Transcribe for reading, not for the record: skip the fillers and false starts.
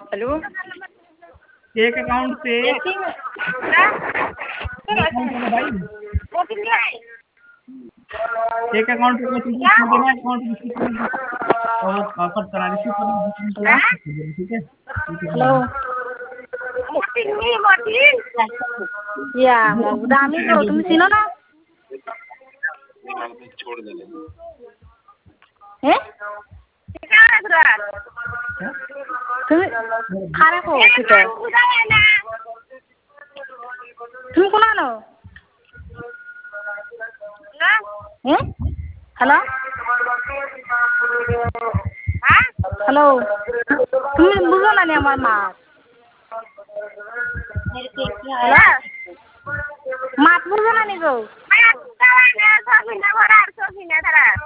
hello एक account से एक अकाउंट में भाई एक अकाउंट पे कोचिंग देना अकाउंट और कट करा रिसीव करना ठीक है हेलो या दामी को तुम चिनो ना छोड़ देने हैं तुम खाना को कितो तुम कौन आनो हैं हेलो हेलो तुम बुझो ना नहीं हमार माँ हेलो मात बुझो ना नहीं गो